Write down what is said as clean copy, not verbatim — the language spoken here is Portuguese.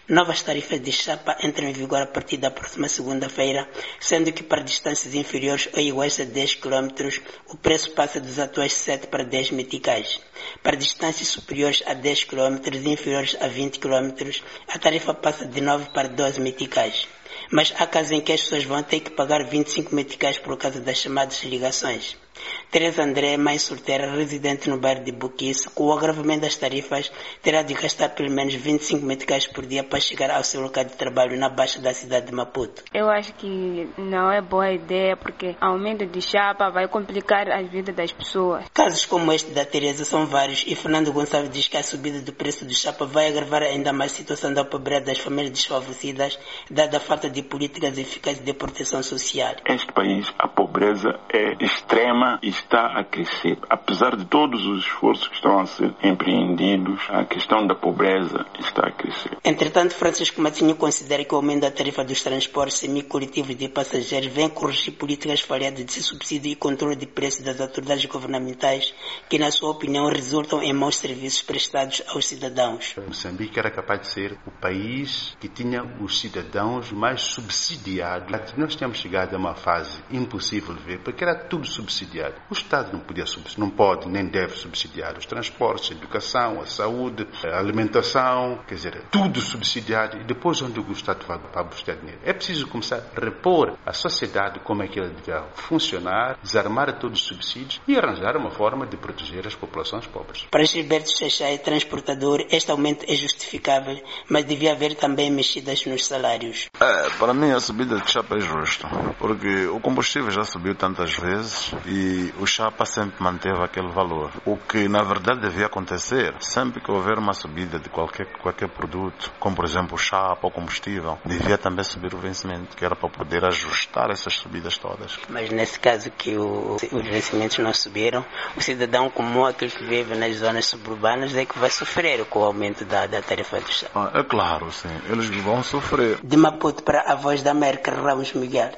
Novas tarifas de chapa entram em vigor a partir da próxima segunda-feira, sendo que para distâncias inferiores ou iguais a 10 km, o preço passa dos atuais 7 para 10 meticais. Para distâncias superiores a 10 km e inferiores a 20 km, a tarifa passa de 9 para 12 meticais. Mas há casos em que as pessoas vão ter que pagar 25 meticais por causa das chamadas ligações. Teresa André, mãe solteira, residente no bairro de Buquice, com o agravamento das tarifas, terá de gastar pelo menos 25 meticais por dia para chegar ao seu local de trabalho na baixa da cidade de Maputo. Eu acho que não é boa ideia, porque aumento de chapa vai complicar a vida das pessoas. Casos como este da Teresa são vários e Fernando Gonçalves diz que a subida do preço do chapa vai agravar ainda mais a situação da pobreza das famílias desfavorecidas, dada a falta de políticas eficazes de proteção social. Este país, a pobreza é extrema e está a crescer. Apesar de todos os esforços que estão a ser empreendidos, a questão da pobreza está a crescer. Entretanto, Francisco Matinho considera que o aumento da tarifa dos transportes semi-coletivos de passageiros vem corrigir políticas falhadas de subsídio e controle de preços das autoridades governamentais, que, na sua opinião, resultam em maus serviços prestados aos cidadãos. Moçambique era capaz de ser o país que tinha os cidadãos mais subsidiados. Nós tínhamos chegado a uma fase impossível de ver, porque era tudo subsidiado. O Estado não podia não pode nem deve subsidiar os transportes, a educação, a saúde, a alimentação, quer dizer, tudo subsidiado. E depois onde o Estado vai buscar dinheiro? É preciso começar a repor a sociedade como é que ela deve funcionar, desarmar todos os subsídios e arranjar uma forma de proteger as populações pobres. Para Gilberto Xaxai, transportador, este aumento é justificável, mas devia haver também mexidas nos salários. Para mim a subida de chapa é justa, porque o combustível já subiu tantas vezes e o chapa sempre manteve aquele valor. O que na verdade devia acontecer, sempre que houver uma subida de qualquer produto, como por exemplo o chapa ou combustível, devia também subir o vencimento, que era para poder ajustar essas subidas todas. Mas nesse caso que os vencimentos não subiram, o cidadão comum, aquele que vive nas zonas suburbanas, é que vai sofrer com o aumento da tarifa do chapa. É claro, sim, eles vão sofrer. De Maputo para a Voz da América, Ramos Miguel.